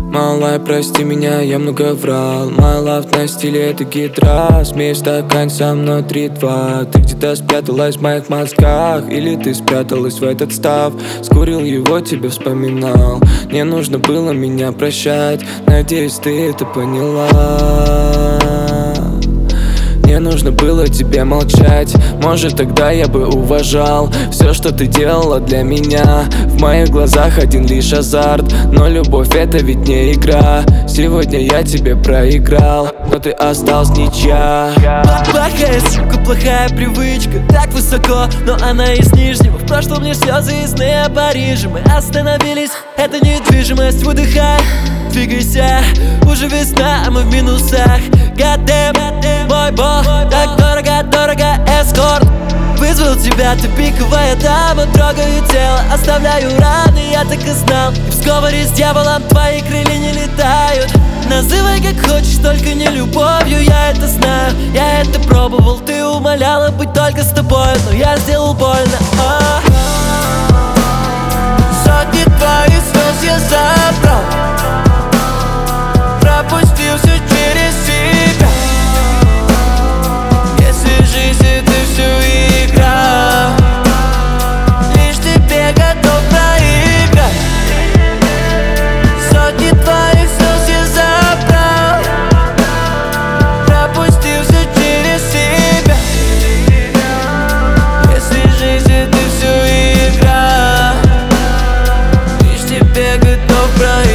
Малая, прости меня, я много врал. My love на стиле это гитра. Смей стакан со мной 3-2. Ты где-то спряталась в моих мозгах, или ты спряталась в этот став. Скурил его, тебя вспоминал. Не нужно было меня прощать. Надеюсь, ты это поняла. Не нужно было тебе молчать. Может, тогда я бы уважал все, что ты делала для меня. В моих глазах один лишь азарт, но любовь это ведь не игра. Сегодня я тебе проиграл, но ты осталась ничья. Плохая сука, плохая привычка. Так высоко, но она из нижнего. В прошлом лишь слезы и сны о Париже. Мы остановились, это недвижимость. Выдыхай, двигайся. Уже весна, а мы в минусах. Goddamn, мой бог, так дорого, дорого, эскорт. Вызвал тебя, ты пиковая дама. Трогаю тело, оставляю раны, я так и знал. И в сговоре с дьяволом твои крылья не летают. Называй как хочешь, только не любовью, я это знаю. Я это пробовал, ты умоляла быть только с тобой, но я сделал больно. Сотни твоих слез я забрал, пропустил все через себя. Если жизнь это все игра, лишь тебе готов проиграть. Сотни твоих слез я забрал, пропустил все через себя. Если жизнь это все игра, лишь тебе готов проиграть.